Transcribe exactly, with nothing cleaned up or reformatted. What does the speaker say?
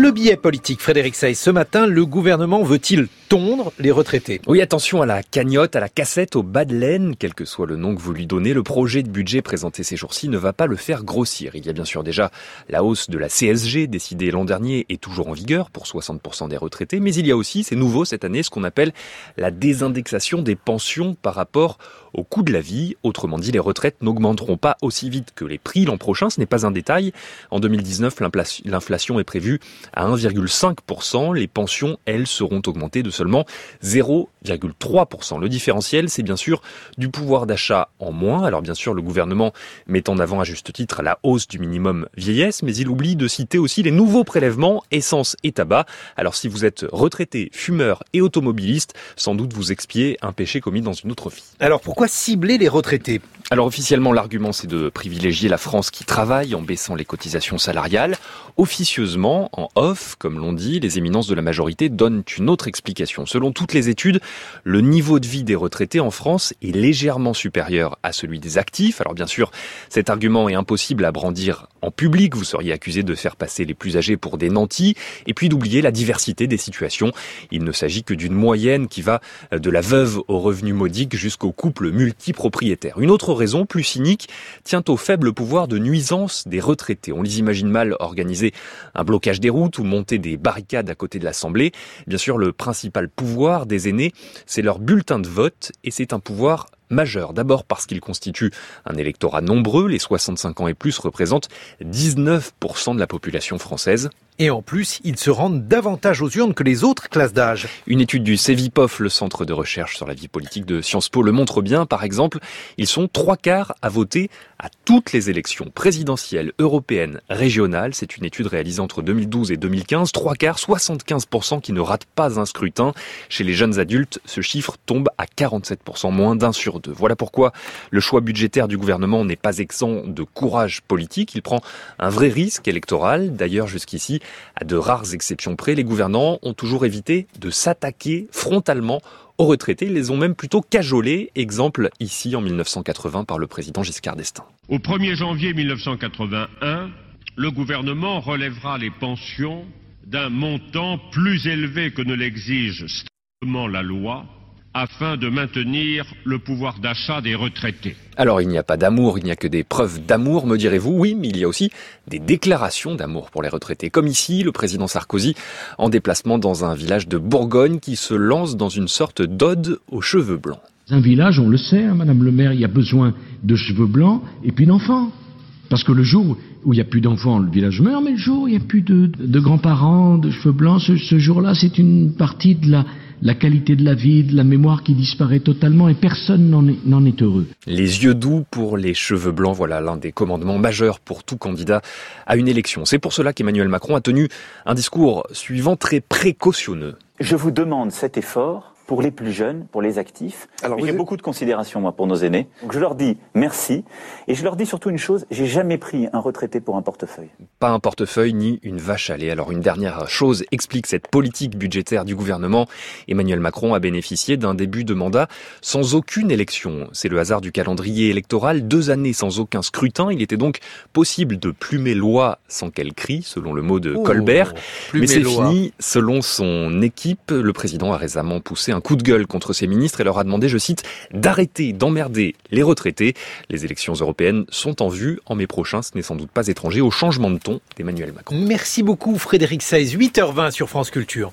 Le billet politique, Frédéric Seyss. Ce matin, le gouvernement veut-il tondre les retraités ? Oui, attention à la cagnotte, à la cassette, au bas de laine, quel que soit le nom que vous lui donnez. Le projet de budget présenté ces jours-ci ne va pas le faire grossir. Il y a bien sûr déjà la hausse de la C S G décidée l'an dernier et toujours en vigueur pour soixante pour cent des retraités. Mais il y a aussi, c'est nouveau cette année, ce qu'on appelle la désindexation des pensions par rapport au coût de la vie. Autrement dit, les retraites n'augmenteront pas aussi vite que les prix l'an prochain. Ce n'est pas un détail. En deux mille dix-neuf, l'inflation est prévue à un virgule cinq pour cent. Les pensions, elles, seront augmentées de seulement zéro virgule trois pour cent. Le différentiel, c'est bien sûr du pouvoir d'achat en moins. Alors bien sûr, le gouvernement met en avant à juste titre la hausse du minimum vieillesse, mais il oublie de citer aussi les nouveaux prélèvements, essence et tabac. Alors si vous êtes retraité, fumeur et automobiliste, sans doute vous expiez un péché commis dans une autre vie. Alors pourquoi cibler les retraités ? Alors officiellement, l'argument c'est de privilégier la France qui travaille en baissant les cotisations salariales. Officieusement, en off, comme l'on dit, les éminences de la majorité donnent une autre explication. Selon toutes les études, le niveau de vie des retraités en France est légèrement supérieur à celui des actifs. Alors bien sûr, cet argument est impossible à brandir en public. Vous seriez accusé de faire passer les plus âgés pour des nantis et puis d'oublier la diversité des situations. Il ne s'agit que d'une moyenne qui va de la veuve au revenu modique jusqu'au couple multipropriétaire. Une autre raison, plus cynique, tient au faible pouvoir de nuisance des retraités. On les imagine mal organiser un blocage des routes ou monter des barricades à côté de l'Assemblée. Bien sûr, le principal pouvoir des aînés, c'est leur bulletin de vote et c'est un pouvoir majeur. D'abord parce qu'il constitue un électorat nombreux. Les soixante-cinq ans et plus représentent dix-neuf pour cent de la population française. Et en plus, ils se rendent davantage aux urnes que les autres classes d'âge. Une étude du Cevipof, le centre de recherche sur la vie politique de Sciences Po, le montre bien. Par exemple, ils sont trois quarts à voter à toutes les élections présidentielles, européennes, régionales. C'est une étude réalisée entre deux mille douze et deux mille quinze. Trois quarts, soixante-quinze pour cent qui ne ratent pas un scrutin. Chez les jeunes adultes, ce chiffre tombe à quarante-sept pour cent, moins d'un sur deux. Voilà pourquoi le choix budgétaire du gouvernement n'est pas exempt de courage politique. Il prend un vrai risque électoral. D'ailleurs, jusqu'ici, à de rares exceptions près, les gouvernants ont toujours évité de s'attaquer frontalement aux retraités. Ils les ont même plutôt cajolés. Exemple ici en mille neuf cent quatre-vingts par le président Giscard d'Estaing. Au premier janvier mille neuf cent quatre-vingt-un, le gouvernement relèvera les pensions d'un montant plus élevé que ne l'exige strictement la loi, afin de maintenir le pouvoir d'achat des retraités. Alors il n'y a pas d'amour, il n'y a que des preuves d'amour, me direz-vous. Oui, mais il y a aussi des déclarations d'amour pour les retraités. Comme ici, le président Sarkozy en déplacement dans un village de Bourgogne qui se lance dans une sorte d'ode aux cheveux blancs. Un village, on le sait, hein, Madame le maire, il y a besoin de cheveux blancs et puis d'enfants. Parce que le jour où il n'y a plus d'enfants, le village meurt, mais le jour où il n'y a plus de, de grands-parents, de cheveux blancs, ce, ce jour-là, c'est une partie de la... la qualité de la vie, de la mémoire qui disparaît totalement et personne n'en est, n'en est heureux. Les yeux doux pour les cheveux blancs, voilà l'un des commandements majeurs pour tout candidat à une élection. C'est pour cela qu'Emmanuel Macron a tenu un discours suivant très précautionneux. Je vous demande cet effort pour les plus jeunes, pour les actifs. Alors, j'ai êtes... beaucoup de considération, moi, pour nos aînés. Donc je leur dis merci. Et je leur dis surtout une chose, j'ai jamais pris un retraité pour un portefeuille. Pas un portefeuille ni une vache à lait. Alors une dernière chose explique cette politique budgétaire du gouvernement. Emmanuel Macron a bénéficié d'un début de mandat sans aucune élection. C'est le hasard du calendrier électoral. Deux années sans aucun scrutin. Il était donc possible de plumer loi sans qu'elle crie, selon le mot de oh, Colbert. Mais c'est loi. Fini. Selon son équipe, le président a récemment poussé un coup de gueule contre ses ministres et leur a demandé, je cite, d'arrêter d'emmerder les retraités. Les élections européennes sont en vue en mai prochain. Ce n'est sans doute pas étranger au changement de ton d'Emmanuel Macron. Merci beaucoup Frédéric Seyss, huit heures vingt sur France Culture.